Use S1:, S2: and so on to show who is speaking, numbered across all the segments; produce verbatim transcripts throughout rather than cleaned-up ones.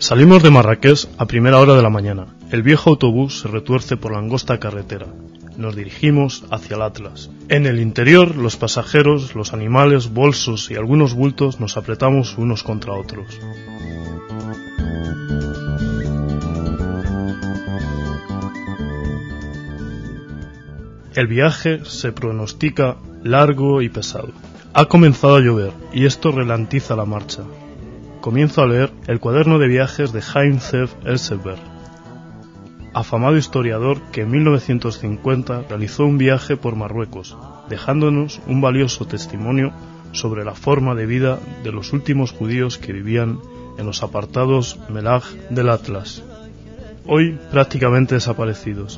S1: Salimos de Marrakech a primera hora de la mañana. El viejo autobús se retuerce por la angosta carretera. Nos dirigimos hacia el Atlas. En el interior, los pasajeros, los animales, bolsos y algunos bultos nos apretamos unos contra otros. El viaje se pronostica largo y pesado. Ha comenzado a llover y esto ralentiza la marcha. Comienzo a leer el cuaderno de viajes de Haim Zeev Elseberg, afamado historiador que en mil novecientos cincuenta realizó un viaje por Marruecos, dejándonos un valioso testimonio sobre la forma de vida de los últimos judíos que vivían en los apartados Melaj del Atlas, hoy prácticamente desaparecidos.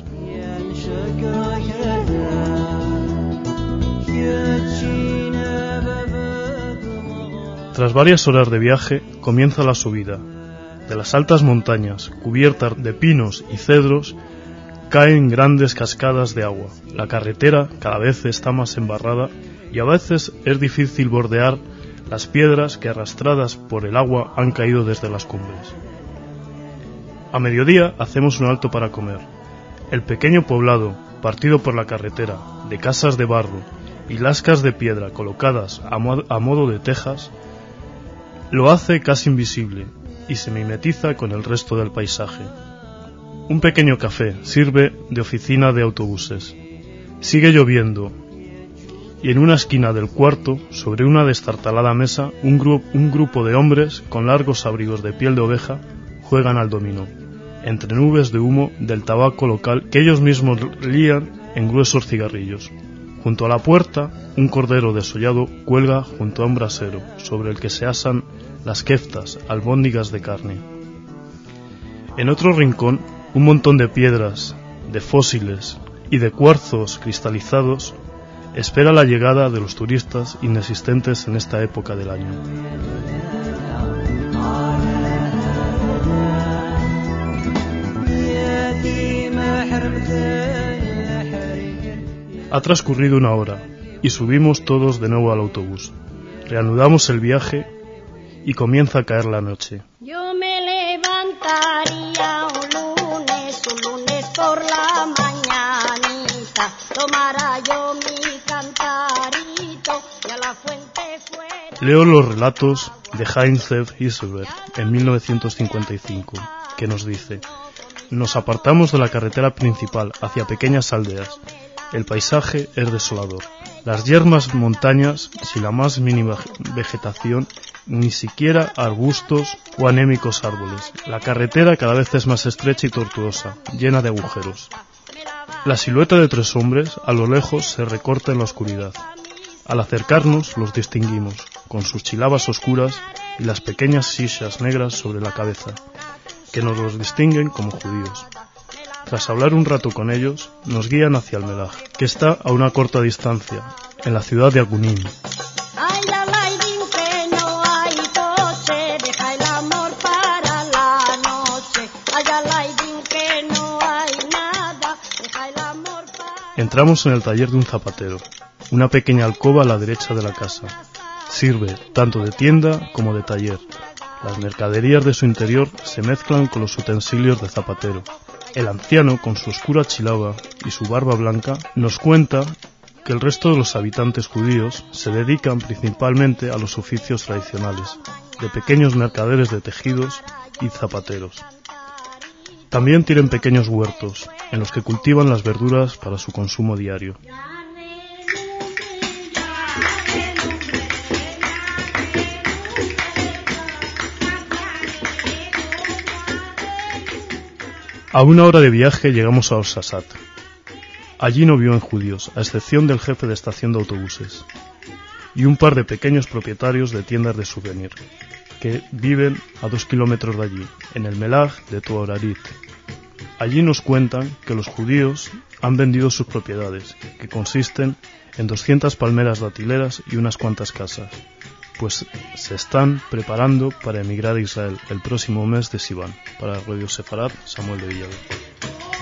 S1: Tras varias horas de viaje, comienza la subida. De las altas montañas, cubiertas de pinos y cedros, caen grandes cascadas de agua. La carretera cada vez está más embarrada y a veces es difícil bordear las piedras que arrastradas por el agua han caído desde las cumbres. A mediodía hacemos un alto para comer. El pequeño poblado, partido por la carretera, de casas de barro y lascas de piedra colocadas a, mo- a modo de tejas, lo hace casi invisible y se mimetiza con el resto del paisaje. Un pequeño café sirve de oficina de autobuses. Sigue lloviendo y en una esquina del cuarto, sobre una destartalada mesa, un, gru- un grupo de hombres con largos abrigos de piel de oveja juegan al dominó, entre nubes de humo del tabaco local que ellos mismos lían en gruesos cigarrillos. Junto a la puerta, un cordero desollado cuelga junto a un brasero, sobre el que se asan las keftas, albóndigas de carne. En otro rincón, un montón de piedras, de fósiles y de cuarzos cristalizados espera la llegada de los turistas inexistentes en esta época del año. Ha transcurrido una hora y subimos todos de nuevo al autobús. Reanudamos el viaje y comienza a caer la noche.
S2: Yo me levantaría un lunes, un lunes por la mañanita, tomara yo mi cantarito y a la fuente fuera.
S1: Leo los relatos de Haim Zeev Elseberg en mil novecientos cincuenta y cinco, que nos dice: nos apartamos de la carretera principal hacia pequeñas aldeas. El paisaje es desolador. Las yermas montañas, sin la más mínima vegetación, ni siquiera arbustos o anémicos árboles. La carretera cada vez es más estrecha y tortuosa, llena de agujeros. La silueta de tres hombres a lo lejos se recorta en la oscuridad. Al acercarnos los distinguimos, con sus chilabas oscuras y las pequeñas sishas negras sobre la cabeza, que nos los distinguen como judíos. Tras hablar un rato con ellos, nos guían hacia el Melaj, que está a una corta distancia, en la ciudad de Agunim. Entramos en el taller de un zapatero, una pequeña alcoba a la derecha de la casa. Sirve tanto de tienda como de taller. Las mercaderías de su interior se mezclan con los utensilios de zapatero. El anciano, con su oscura chilaba y su barba blanca, nos cuenta que el resto de los habitantes judíos se dedican principalmente a los oficios tradicionales, de pequeños mercaderes de tejidos y zapateros. También tienen pequeños huertos, en los que cultivan las verduras para su consumo diario. A una hora de viaje llegamos a Oussat. Allí no viven judíos, a excepción del jefe de estación de autobuses y un par de pequeños propietarios de tiendas de souvenir, que viven a dos kilómetros de allí, en el Melaj de Touararit. Allí nos cuentan que los judíos han vendido sus propiedades, que consisten en doscientas palmeras datileras y unas cuantas casas, pues se están preparando para emigrar a Israel el próximo mes de Sivan. Para Radio Sefarad, Samuel de Villalba.